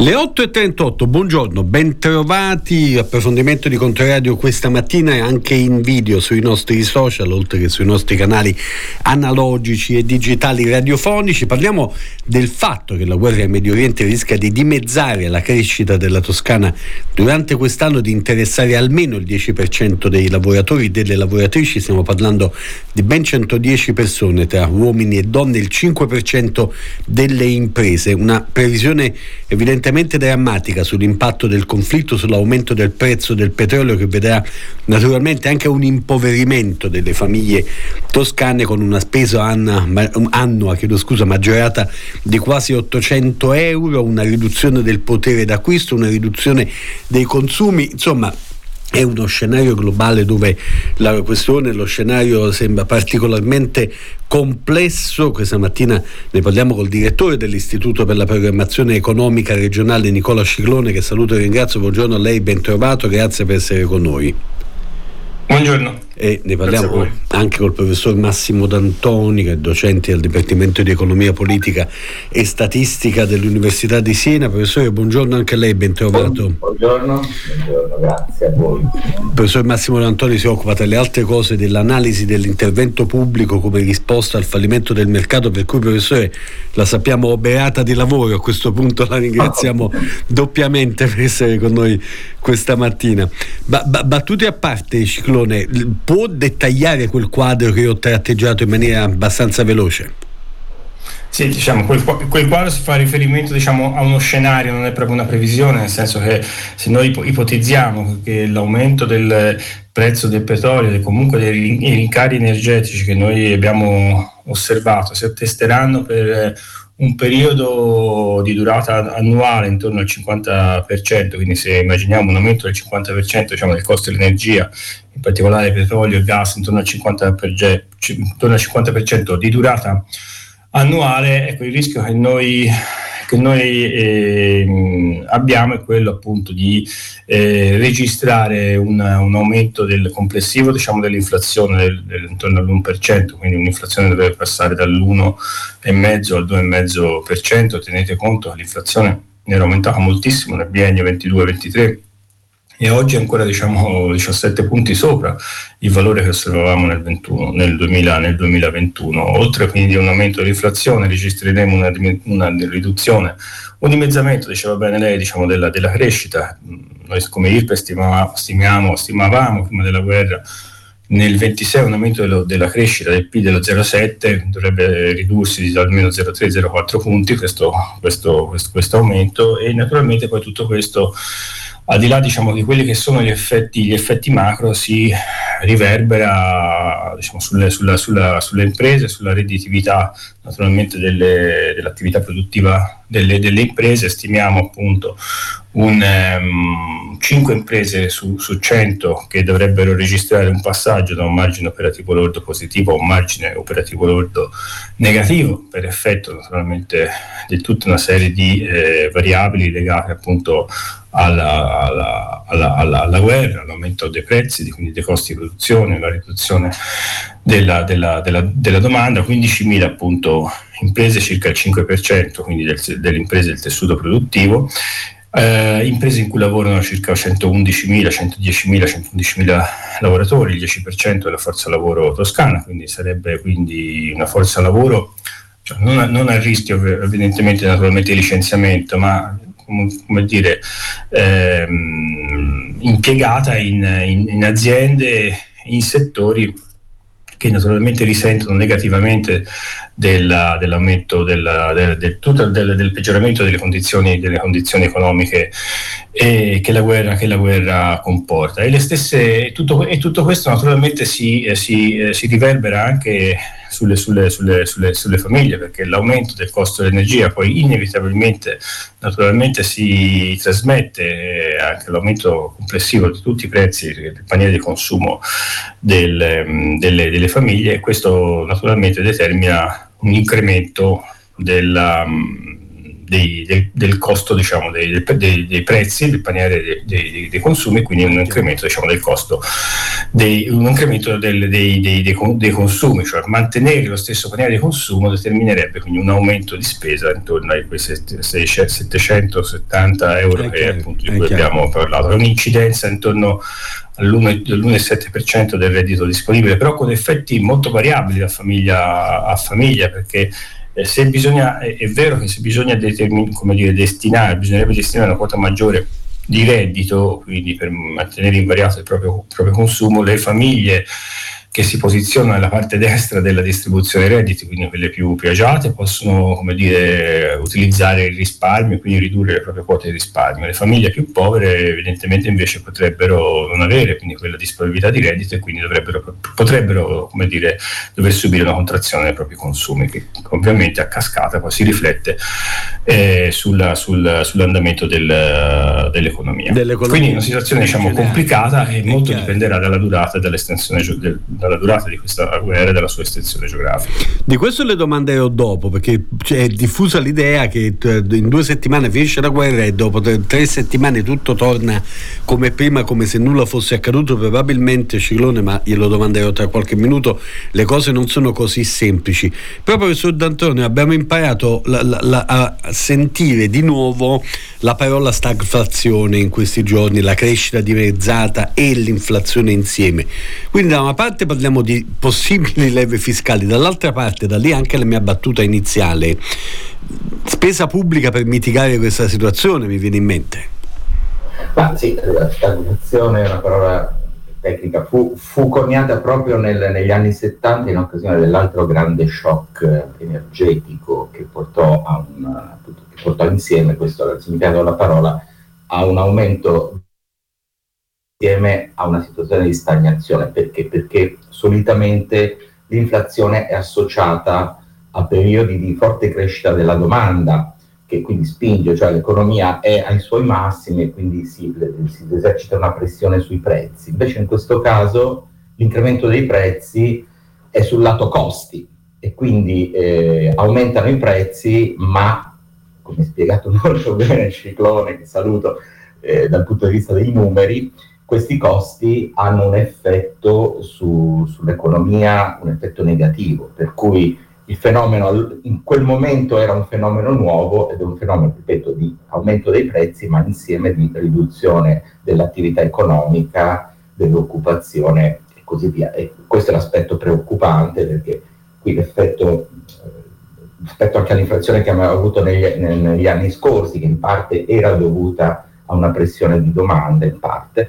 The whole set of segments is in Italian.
Le 8.38, buongiorno, bentrovati. Approfondimento di Controradio questa mattina e anche in video sui nostri social, oltre che sui nostri canali analogici e digitali radiofonici. Parliamo del fatto che la guerra in Medio Oriente rischia di dimezzare la crescita della Toscana durante quest'anno, di interessare almeno il 10% dei lavoratori e delle lavoratrici. Stiamo parlando di ben 110 persone tra uomini e donne, il 5% delle imprese. Una previsione evidentemente drammatica sull'impatto del conflitto, sull'aumento del prezzo del petrolio, che vedrà naturalmente anche un impoverimento delle famiglie toscane, con una spesa annua maggiorata di quasi 800 euro, una riduzione del potere d'acquisto, una riduzione dei consumi. Insomma, è uno scenario globale dove la questione, lo scenario sembra particolarmente complesso. Questa mattina ne parliamo col direttore dell'Istituto per la Programmazione Economica Regionale, Nicola Sciclone, che saluto e ringrazio. Buongiorno a lei, ben trovato, grazie per essere con noi. Buongiorno. E ne parliamo anche col professor Massimo D'Antoni, che è docente al Dipartimento di Economia Politica e Statistica dell'Università di Siena. Professore, buongiorno anche a lei, ben trovato. Buongiorno, grazie a voi. Il professor Massimo D'Antoni si occupa, tra le altre cose, dell'analisi dell'intervento pubblico come risposta al fallimento del mercato, per cui, professore, la sappiamo oberata di lavoro. A questo punto la ringraziamo doppiamente per essere con noi questa mattina. Battute a parte, Ciclone, può dettagliare quel quadro che ho tratteggiato in maniera abbastanza veloce? Sì, diciamo, quel quadro si fa riferimento, diciamo, a uno scenario, non è proprio una previsione, nel senso che se noi ipotizziamo che l'aumento del prezzo del petrolio e comunque dei rincari energetici che noi abbiamo osservato si attesteranno per un periodo di durata annuale intorno al 50%, quindi se immaginiamo un aumento del 50%, diciamo, del costo dell'energia, in particolare petrolio e gas, intorno al 50% di durata annuale, ecco, il rischio che noi abbiamo è quello appunto di registrare un aumento del complessivo, diciamo, dell'inflazione intorno all'1%, quindi un'inflazione deve passare dall'1,5% al 2,5%. Tenete conto che l'inflazione era aumentata moltissimo nel biennio 22-23 e oggi è ancora, diciamo, 17 punti sopra il valore che osservavamo nel 2021. Oltre quindi a un aumento dell'inflazione, registreremo una riduzione, un dimezzamento, diceva bene lei, diciamo, della crescita. Noi come IRPE stimavamo prima della guerra nel 26 un aumento della crescita del PIL dello 0,7, dovrebbe ridursi di almeno 0,3-0,4 punti questo aumento, e naturalmente poi tutto questo, al di là, diciamo, di quelli che sono gli effetti macro, si riverbera, diciamo, sulle imprese, sulla redditività naturalmente dell'attività produttiva delle imprese. Stimiamo appunto 5 imprese su 100 che dovrebbero registrare un passaggio da un margine operativo lordo positivo a un margine operativo lordo negativo, per effetto naturalmente di tutta una serie di variabili legate appunto alla guerra, all'aumento dei prezzi, quindi dei costi di produzione, la riduzione della domanda. 15.000 appunto imprese, circa il 5%, quindi delle imprese del tessuto produttivo, imprese in cui lavorano circa 111.000, 111.000 lavoratori, il 10% della forza lavoro toscana, quindi sarebbe quindi una forza lavoro, cioè non a rischio evidentemente naturalmente di licenziamento, ma come dire, impiegata in aziende, in settori che naturalmente risentono negativamente dell'aumento del peggioramento delle condizioni economiche che la guerra comporta. E tutto questo naturalmente si riverbera anche sulle famiglie, perché l'aumento del costo dell'energia poi inevitabilmente naturalmente si trasmette anche l'aumento complessivo di tutti i prezzi del paniere di consumo delle famiglie, e questo naturalmente determina un incremento del del costo, diciamo, dei prezzi del paniere dei consumi, quindi un incremento, diciamo, del costo, un incremento dei consumi, cioè mantenere lo stesso paniere di consumo determinerebbe quindi un aumento di spesa intorno ai quei 770 euro appunto di cui abbiamo parlato, è un'incidenza intorno all'1,7% del reddito disponibile, però con effetti molto variabili da famiglia a famiglia, perché se bisogna, è vero che se bisogna bisognerebbe destinare una quota maggiore di reddito, quindi per mantenere invariato il proprio consumo, le famiglie che si posizionano nella parte destra della distribuzione dei redditi, quindi quelle più agiate, possono, come dire, utilizzare il risparmio e quindi ridurre le proprie quote di risparmio. Le famiglie più povere evidentemente invece potrebbero non avere quindi quella disponibilità di reddito e quindi potrebbero, come dire, dover subire una contrazione dei propri consumi, che ovviamente a cascata poi si riflette sull'andamento dell'economia. Quindi è una situazione, diciamo, complicata, e molto dipenderà dalla durata e dall'estensione dalla durata di questa guerra e dalla sua estensione geografica. Di questo le domanderò dopo, perché è diffusa l'idea che in 2 settimane finisce la guerra e dopo 3 settimane tutto torna come prima, come se nulla fosse accaduto. Probabilmente, Ciclone, ma glielo domanderò tra qualche minuto, le cose non sono così semplici. Però, professor D'Antonio, abbiamo imparato a sentire di nuovo la parola stagflazione in questi giorni, la crescita dimezzata e l'inflazione insieme. Quindi da una parte parliamo di possibili leve fiscali, dall'altra parte, da lì anche la mia battuta iniziale, spesa pubblica per mitigare questa situazione, mi viene in mente. Ma sì, la stagnazione è una parola tecnica, fu coniata proprio negli anni 70 in occasione dell'altro grande shock energetico che portò insieme, questo è il significato della parola, a un aumento insieme a una situazione di stagnazione. Perché solitamente l'inflazione è associata a periodi di forte crescita della domanda, che quindi spinge, cioè l'economia è ai suoi massimi e quindi si esercita una pressione sui prezzi. Invece in questo caso l'incremento dei prezzi è sul lato costi e quindi aumentano i prezzi, ma come spiegato molto bene il Ciclone, che saluto, dal punto di vista dei numeri, questi costi hanno un effetto sull'economia, un effetto negativo, per cui il fenomeno in quel momento era un fenomeno nuovo ed è un fenomeno, ripeto, di aumento dei prezzi, ma insieme di riduzione dell'attività economica, dell'occupazione e così via. E questo è l'aspetto preoccupante, perché qui l'effetto rispetto anche all'inflazione che abbiamo avuto negli anni scorsi, che in parte era dovuta a una pressione di domanda, in parte.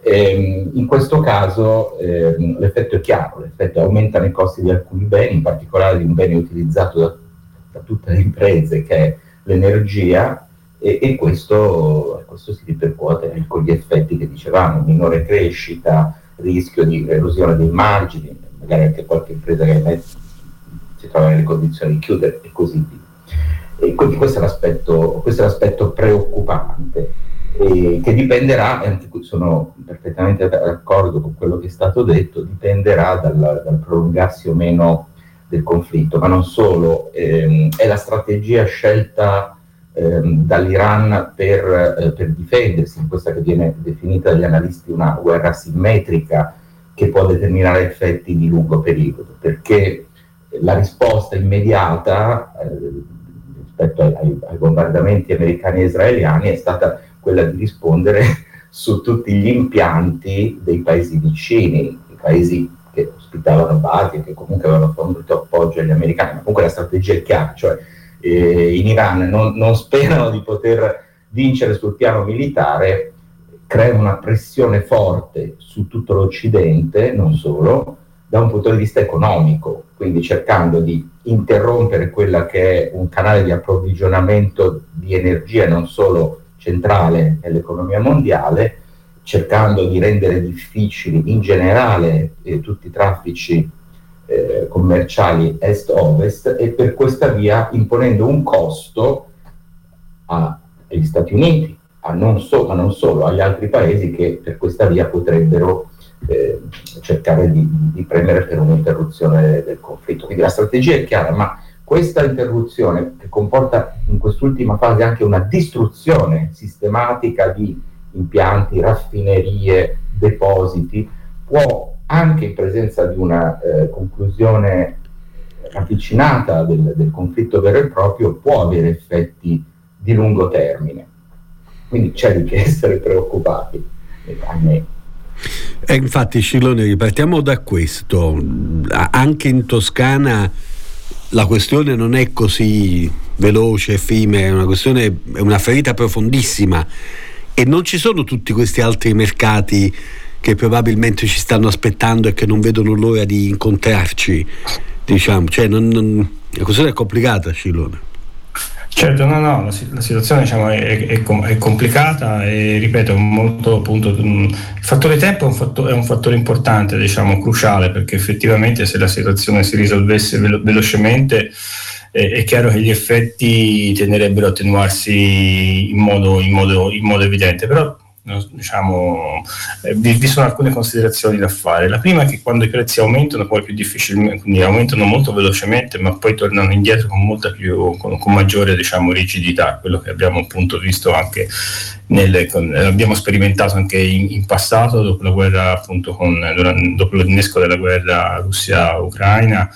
In questo caso l'effetto è chiaro, l'effetto aumentano i costi di alcuni beni, in particolare di un bene utilizzato da tutte le imprese, che è l'energia, e questo si ripercuote con gli effetti che dicevamo: minore crescita, rischio di erosione dei margini, magari anche qualche impresa che si trova nelle condizioni di chiudere e così via. E quindi questo è l'aspetto preoccupante. Che dipenderà, e anche qui sono perfettamente d'accordo con quello che è stato detto, dipenderà dal prolungarsi o meno del conflitto, ma non solo, è la strategia scelta dall'Iran per difendersi in questa che viene definita dagli analisti una guerra asimmetrica, che può determinare effetti di lungo periodo, perché la risposta immediata rispetto ai bombardamenti americani e israeliani è stata quella di rispondere su tutti gli impianti dei paesi vicini, i paesi che ospitavano basi e che comunque avevano fornito appoggio agli americani. Ma comunque la strategia è chiara, cioè in Iran non sperano di poter vincere sul piano militare, creano una pressione forte su tutto l'Occidente, non solo, da un punto di vista economico, quindi cercando di interrompere quella che è un canale di approvvigionamento di energia non solo centrale nell'economia mondiale, cercando di rendere difficili in generale tutti i traffici commerciali est-ovest, e per questa via imponendo un costo agli Stati Uniti, ma non solo, agli altri paesi che per questa via potrebbero cercare di premere per un'interruzione del conflitto. Quindi la strategia è chiara, ma questa interruzione, che comporta in quest'ultima fase anche una distruzione sistematica di impianti, raffinerie, depositi, può, anche in presenza di una conclusione avvicinata del conflitto vero e proprio, può avere effetti di lungo termine. Quindi c'è di che essere preoccupati. E infatti, Scilone, ripartiamo da questo. Anche in Toscana la questione non è così veloce, effimera, è una ferita profondissima, e non ci sono tutti questi altri mercati che probabilmente ci stanno aspettando e che non vedono l'ora di incontrarci, diciamo. Cioè, la questione è complicata, Scilone. Certo, la situazione, diciamo, è complicata, e ripeto, molto, appunto, il fattore tempo è un fattore importante, diciamo, cruciale, perché effettivamente se la situazione si risolvesse velocemente, è chiaro che gli effetti tenderebbero a attenuarsi in modo evidente. Però, diciamo, vi sono alcune considerazioni da fare. La prima è che quando i prezzi aumentano, poi più difficilmente, quindi aumentano molto velocemente, ma poi tornano indietro con maggiore, diciamo, rigidità. Quello che abbiamo appunto visto anche abbiamo sperimentato anche in passato, dopo la guerra, appunto, dopo l'innesco della guerra Russia-Ucraina.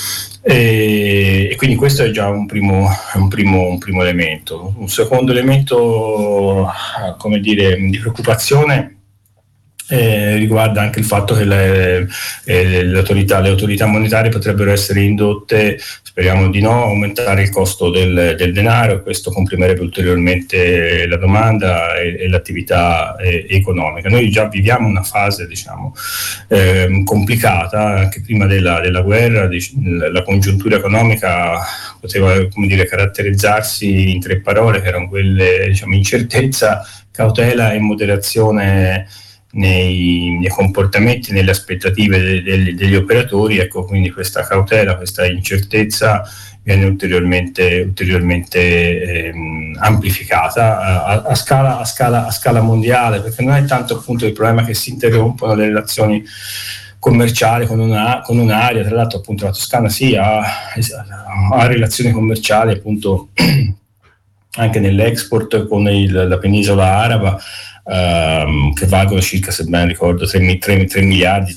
E quindi questo è già un primo elemento. Un secondo elemento, come dire, di preoccupazione riguarda anche il fatto che le autorità monetarie potrebbero essere indotte, speriamo di no, a aumentare il costo del denaro, e questo comprimerebbe ulteriormente la domanda e l'attività economica. Noi già viviamo una fase, diciamo, complicata. Anche prima della guerra la congiuntura economica poteva, come dire, caratterizzarsi in tre parole, che erano quelle, diciamo, incertezza, cautela e moderazione nei comportamenti, nelle aspettative degli operatori. Ecco, quindi questa cautela, questa incertezza viene ulteriormente amplificata a scala mondiale, perché non è tanto, appunto, il problema che si interrompono le relazioni commerciali con un'area. Tra l'altro, appunto, la Toscana ha relazioni commerciali, appunto, anche nell'export con la penisola araba, che valgono circa, se ben ricordo, 3 miliardi,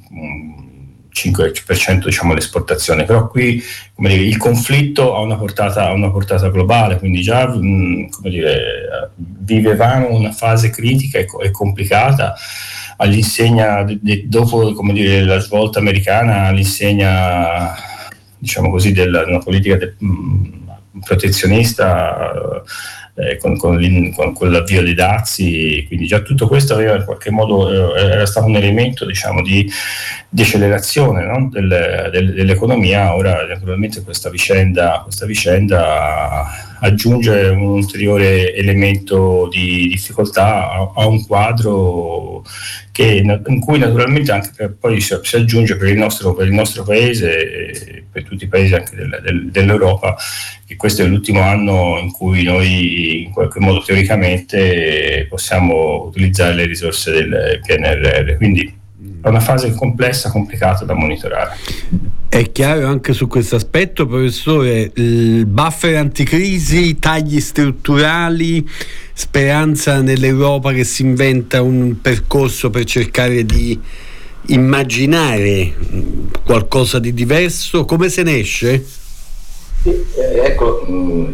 5%, diciamo, l'esportazione. Però qui, come dire, il conflitto ha una portata globale, quindi già, come dire, vivevamo una fase critica e complicata, all'insegna dopo, come dire, la svolta americana, all'insegna, diciamo così, una politica protezionista, con l'avvio dei dazi. Quindi già tutto questo aveva, in qualche modo, era stato un elemento, diciamo, di accelerazione, no? dell'economia. Ora, naturalmente, questa vicenda aggiunge un ulteriore elemento di difficoltà a un quadro in cui, naturalmente, anche poi si aggiunge per il nostro paese e per tutti i paesi anche dell'Europa, che questo è l'ultimo anno in cui noi, in qualche modo, teoricamente, possiamo utilizzare le risorse del PNRR. Quindi è una fase complessa, complicata da monitorare. È chiaro anche su questo aspetto, professore, il buffer anticrisi, tagli strutturali, speranza nell'Europa che si inventa un percorso per cercare di immaginare qualcosa di diverso. Come se ne esce? Ecco,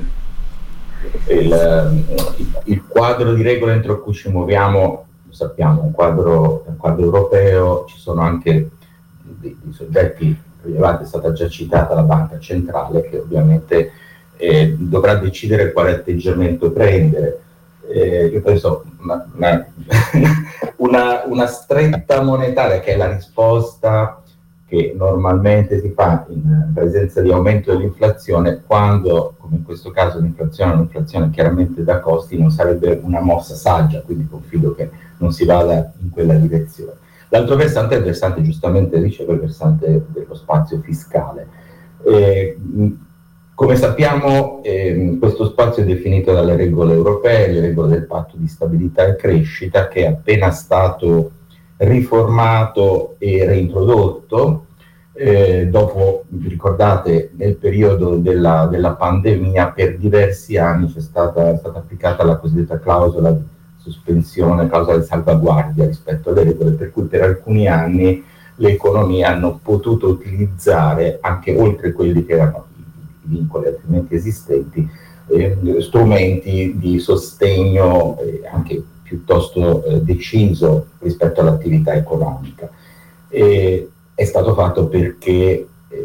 il quadro di regole entro cui ci muoviamo, lo sappiamo, un quadro europeo. Ci sono anche dei soggetti rilevanti. È stata già citata la Banca Centrale, che ovviamente dovrà decidere quale atteggiamento prendere. Io penso una stretta monetaria, che è la risposta che normalmente si fa in presenza di aumento dell'inflazione, quando, come in questo caso, l'inflazione è un'inflazione chiaramente da costi, non sarebbe una mossa saggia. Quindi confido che non si vada in quella direzione. L'altro versante è il versante, giustamente dice, il versante dello spazio fiscale. Come sappiamo, questo spazio è definito dalle regole europee, le regole del patto di stabilità e crescita, che è appena stato riformato e reintrodotto, Dopo, vi ricordate, nel periodo della pandemia per diversi anni è stata applicata la cosiddetta clausola di sospensione, clausola di salvaguardia rispetto alle regole, per cui per alcuni anni le economie hanno potuto utilizzare, anche oltre quelli che erano i vincoli altrimenti esistenti, strumenti di sostegno anche piuttosto deciso rispetto all'attività economica. È stato fatto perché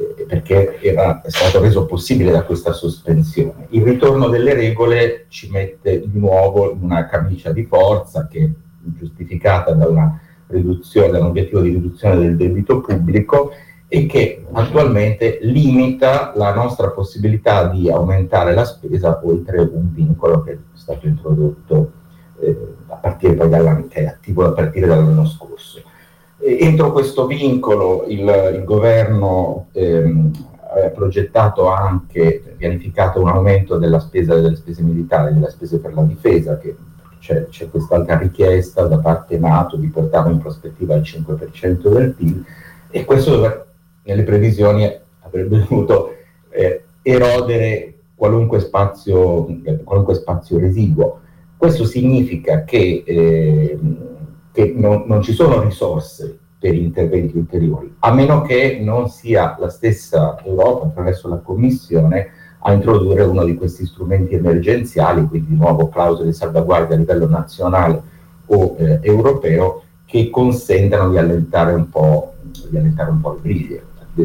è stato reso possibile da questa sospensione. Il ritorno delle regole ci mette di nuovo in una camicia di forza che è giustificata da un obiettivo di riduzione del debito pubblico e che attualmente limita la nostra possibilità di aumentare la spesa oltre un vincolo che è stato introdotto a partire poi che è attivo a partire dall'anno scorso. Entro questo vincolo il governo ha progettato pianificato un aumento delle spese militari, delle spese per la difesa, che c'è quest'altra richiesta da parte NATO di portarlo in prospettiva al 5% del PIL, e questo nelle previsioni avrebbe dovuto erodere qualunque spazio residuo. Questo significa che non ci sono risorse per interventi ulteriori, a meno che non sia la stessa Europa, attraverso la Commissione, a introdurre uno di questi strumenti emergenziali, quindi di nuovo clausole di salvaguardia a livello nazionale o europeo, che consentano di allentare un po' le briglie.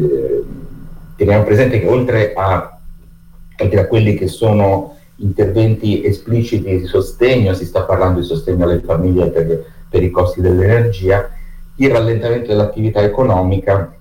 Teniamo presente che oltre a quelli che sono interventi espliciti di sostegno, si sta parlando di sostegno alle famiglie per i costi dell'energia, il rallentamento dell'attività economica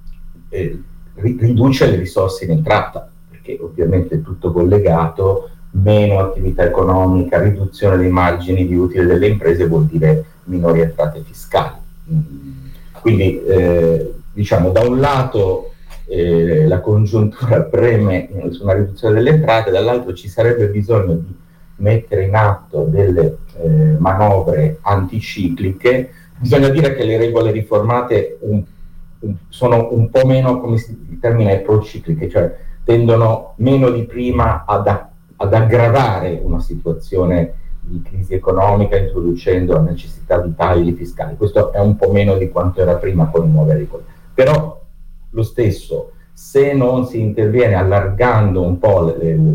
riduce le risorse in entrata, perché ovviamente è tutto collegato, meno attività economica, riduzione dei margini di utile delle imprese vuol dire minori entrate fiscali. Quindi diciamo, da un lato la congiuntura preme su una riduzione delle entrate, dall'altro ci sarebbe bisogno di mettere in atto delle manovre anticicliche. Bisogna dire che le regole riformate sono un po' meno, come il termine è, procicliche, cioè tendono meno di prima ad aggravare una situazione di crisi economica, introducendo la necessità di tagli fiscali. Questo è un po' meno di quanto era prima con le nuove regole. Però lo stesso, se non si interviene allargando un po'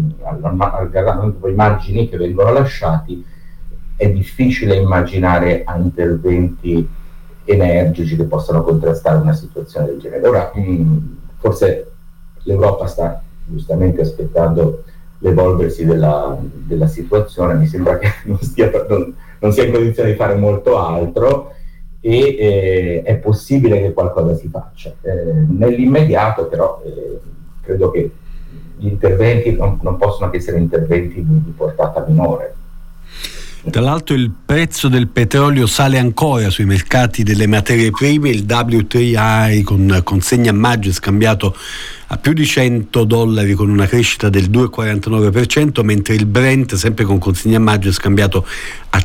i margini che vengono lasciati, è difficile immaginare a interventi energici che possano contrastare una situazione del genere. Ora, forse l'Europa sta giustamente aspettando l'evolversi della situazione, mi sembra che non sia in condizione di fare molto altro, e è possibile che qualcosa si faccia. Nell'immediato però credo che gli interventi non possono che essere interventi di portata minore. Tra l'altro il prezzo del petrolio sale ancora sui mercati delle materie prime, il WTI con consegna a maggio è scambiato a più di $100 con una crescita del 2,49%, mentre il Brent, sempre con consegna a maggio, è scambiato a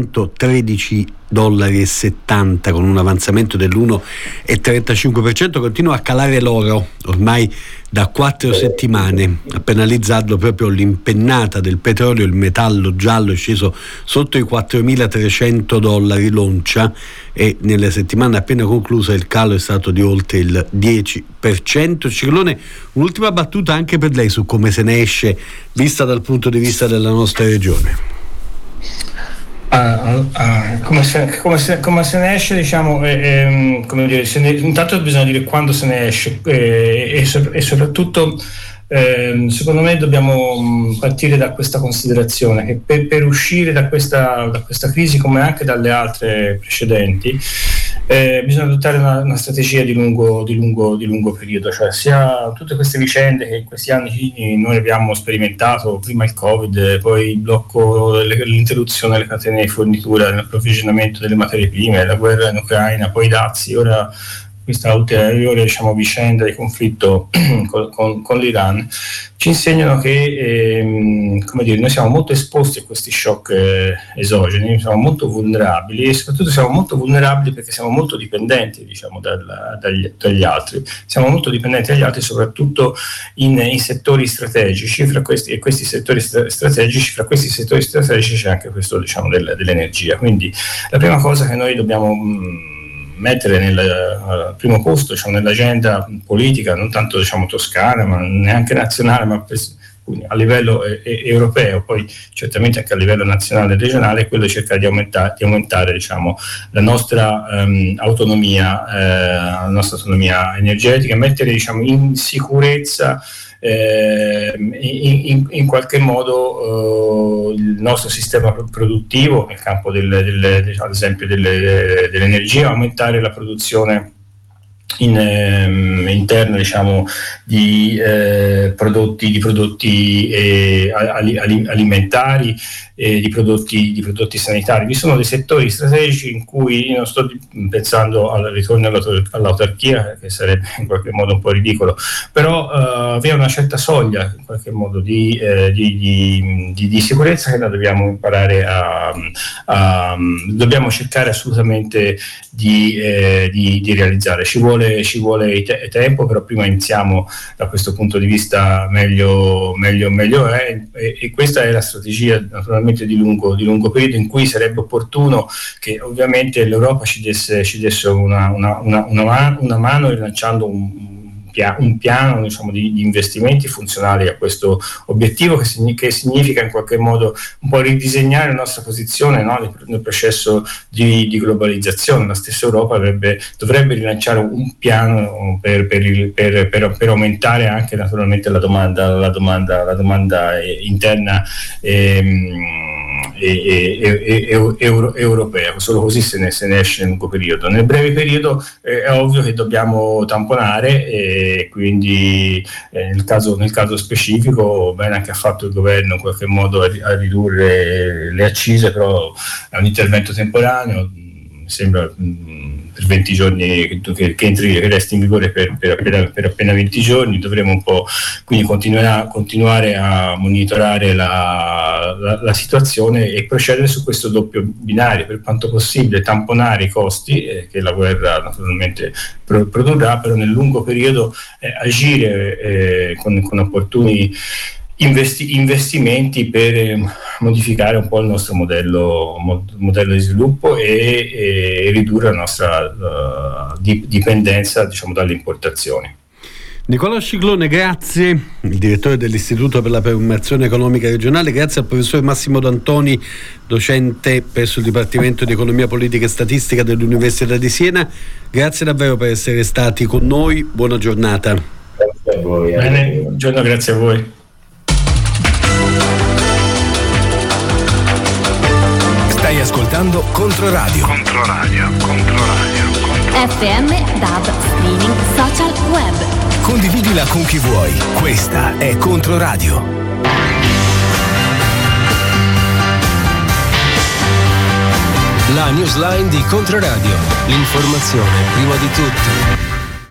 $113,70 con un avanzamento dell'1,35%. Continua a calare l'oro ormai da 4 settimane, a penalizzarlo proprio l'impennata del petrolio. Il metallo giallo è sceso sotto i $4.300 l'oncia, e nelle settimane appena conclusa il calo è stato di oltre il 10%. Ciclone, un'ultima battuta anche per lei su come se ne esce, vista dal punto di vista della nostra regione. Come se ne esce, diciamo, come dire, intanto bisogna dire quando se ne esce, e soprattutto secodo me dobbiamo partire da questa considerazione che per uscire da questa crisi, come anche dalle altre precedenti, bisogna adottare una strategia di lungo periodo, cioè sia tutte queste vicende che in questi anni noi abbiamo sperimentato, prima il Covid, poi il blocco, l'interruzione delle catene di fornitura, l'approvvigionamento delle materie prime, la guerra in Ucraina, poi i dazi, ora questa ulteriore vicenda di conflitto con l'Iran ci insegnano che noi siamo molto esposti a questi shock esogeni, siamo molto vulnerabili e soprattutto siamo molto vulnerabili perché siamo molto dipendenti dagli altri, siamo molto dipendenti dagli altri soprattutto in settori strategici, fra questi settori strategici c'è anche questo dell'energia. Quindi la prima cosa che noi dobbiamo mettere nel primo posto nell'agenda politica, non tanto toscana ma neanche nazionale, ma a livello europeo, poi certamente anche a livello nazionale e regionale, è quello di cercare di aumentare la nostra autonomia energetica, mettere in sicurezza in qualche modo il nostro sistema produttivo nel campo ad esempio dell'energia, aumentare la produzione interna di prodotti alimentari, di prodotti sanitari. Vi sono dei settori strategici in cui io non sto pensando al ritorno all'autarchia, che sarebbe in qualche modo un po' ridicolo, però vi è una certa soglia in qualche modo di sicurezza che noi dobbiamo imparare dobbiamo cercare assolutamente di realizzare. Ci vuole tempo, però prima iniziamo da questo punto di vista meglio è, e questa è la strategia naturalmente di lungo periodo, in cui sarebbe opportuno che ovviamente l'Europa ci desse una mano rilanciando un piano di investimenti funzionali a questo obiettivo, che significa in qualche modo un po' ridisegnare la nostra posizione nel processo di globalizzazione. La stessa Europa dovrebbe rilanciare un piano per aumentare anche naturalmente la domanda interna europea. Solo così se ne esce nel lungo periodo. Nel breve periodo è ovvio che dobbiamo tamponare, e quindi nel caso specifico bene anche ha fatto il governo in qualche modo a ridurre le accise, però è un intervento temporaneo, sembra per 20 giorni che resti in vigore per appena 20 giorni. Dovremo un po' quindi continuare a monitorare la situazione e procedere su questo doppio binario, per quanto possibile tamponare i costi che la guerra naturalmente produrrà, però nel lungo periodo agire con opportuni investimenti per modificare un po' il nostro modello di sviluppo e ridurre la nostra dipendenza dalle importazioni. Nicolò Sciclone, grazie, il direttore dell'Istituto per la Programmazione Economica Regionale. Grazie al professor Massimo D'Antoni, docente presso il Dipartimento di Economia Politica e Statistica dell'Università di Siena. Grazie davvero per essere stati con noi, buona giornata. Grazie a voi. Bene, buongiorno, grazie a voi. Stai ascoltando Controradio. FM, DAB, streaming, social, web. Condividila con chi vuoi. Questa è Controradio. La newsline di Controradio. L'informazione prima di tutto.